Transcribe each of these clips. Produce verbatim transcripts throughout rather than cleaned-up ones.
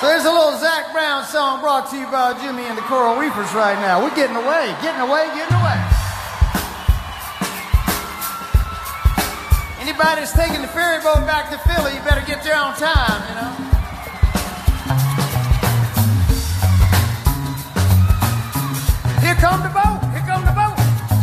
So here's a little Zac Brown song brought to you by Jimmy and the Coral Reefers right now. We're getting away, getting away, getting away. Anybody that's taking the ferry boat back to Philly, you better get there on time, you know. Here come the boat, here come the boat.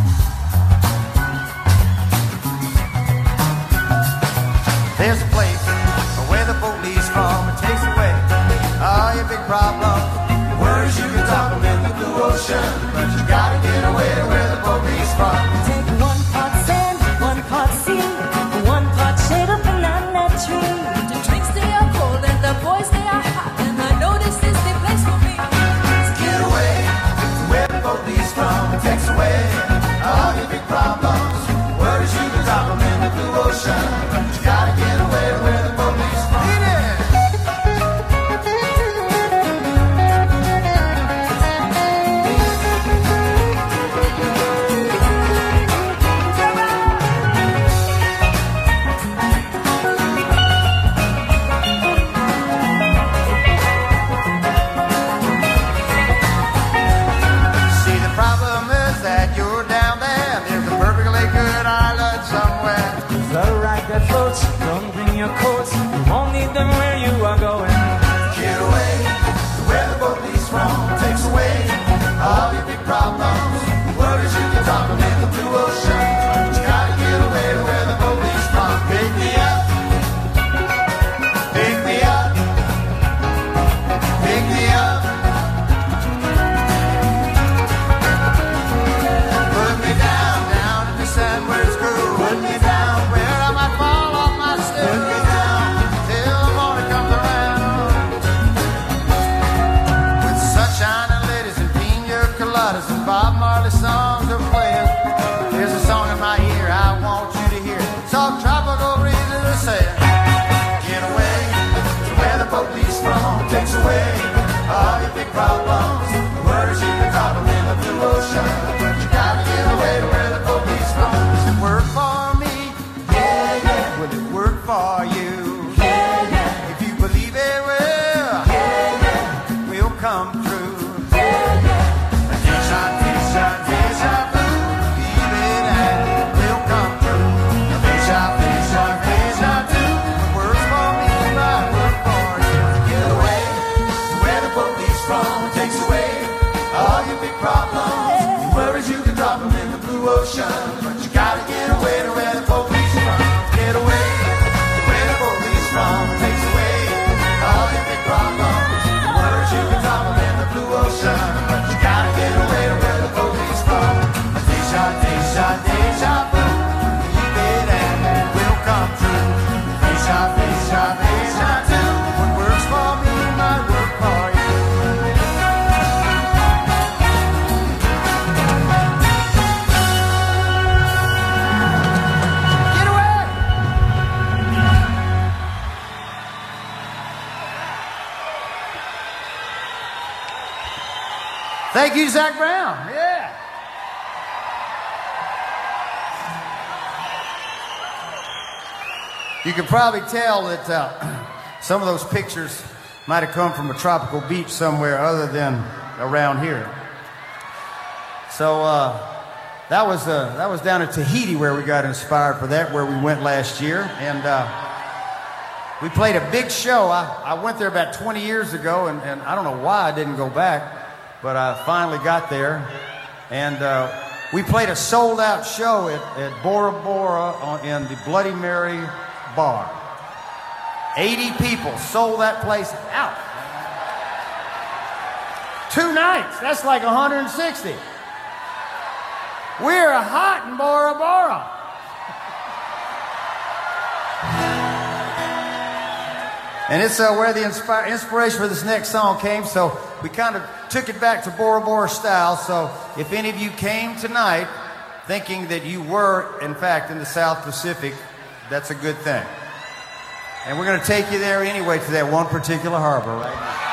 There's a place where the boat leaves from, it takes away all your big problems. Worries you can drop them in the blue ocean, but you gotta get away to where the boat leaves from. Take one part sand, one part sea, one part shade of banana tree. The drinks they are cold and the boys they are hot, and I know this is the place for me. So get away to where the boat leaves from, it takes away all your big problems. Worries you can drop them in the blue ocean, but you gotta get away to where the boat leaves from. That floats, don't bring your coats, you won't need them where you are going. Get away to where the boat leaves from, takes away all your big problems. Worries you can drop them in the blue ocean, but you gotta get away to where the boat leaves from. Pick me up, pick me up, pick me up. Put me down, down in the sand where it's cool. Put me down where I might fall off my stool. Put me down till the morning comes around. With sunshine and ladies and pina coladas and Bob Marley songs are playing. There's a song in my ear I want you to hear. Soft tropical breezes are saying, get away to where the boat leaves from, takes away all your big problems. Worries you can drop them in the blue ocean, but you gotta get away to where the boat leaves from. Does it work for me? Yeah, yeah. Will it work for you? Yeah, yeah. If you believe it will, yeah, yeah. We'll come true. Yeah, yeah. Deja, deja, deja vu. Believe it and it will come true. Deja, deja, deja vu. What works for me might work for you. Get away to where the boat leaves from, takes away all your big problems. Worries you can drop them in the blue ocean, but you gotta get away to where the boat leaves from. Get away to where the boat leaves from, takes away all your big problems. Worries you can drop them in the blue ocean, but you gotta get away to where the boat leaves from. Deja, deja, deja vu. Believe it and it will come true. Deja, deja, deja vu. What works for me might work for you. Thank you, Zac Brown. Yeah. You can probably tell that uh, some of those pictures might have come from a tropical beach somewhere other than around here. So uh, that was uh, that was down at Tahiti where we got inspired for that, where we went last year, and uh, we played a big show. I, I went there about twenty years ago, and, and I don't know why I didn't go back. But I finally got there, and uh, we played a sold-out show at, at Bora Bora on, in the Bloody Mary bar. eighty people sold that place out. Two nights, that's like one hundred sixty. We're hot in Bora Bora. And it's uh, where the inspire, inspiration for this next song came, so we kind of took it back to Bora Bora style. So if any of you came tonight thinking that you were, in fact, in the South Pacific, that's a good thing. And we're going to take you there anyway to that one particular harbor right now.